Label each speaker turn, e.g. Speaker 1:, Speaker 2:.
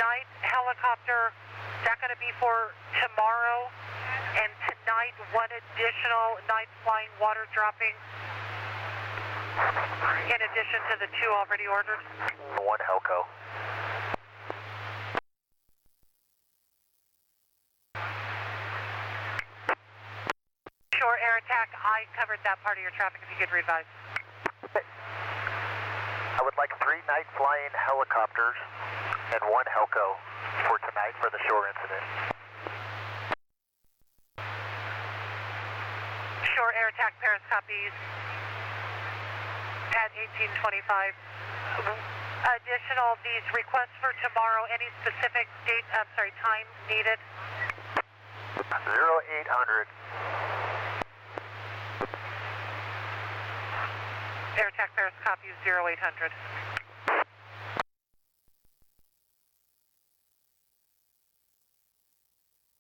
Speaker 1: night helicopter, is that going to be for tomorrow? And tonight, one additional night flying water dropping in addition to the two already ordered?
Speaker 2: One Helco.
Speaker 1: Shore Air Attack, I covered that part of your traffic, if you could revise.
Speaker 2: I would like 3 night flying helicopters and 1 Helco for tonight for the shore incident.
Speaker 1: Shore Air Attack, Paris copies. At 1825. Additional, these requests for tomorrow, any specific date, time needed?
Speaker 2: 0800.
Speaker 1: Air Attack Paris copies 0800.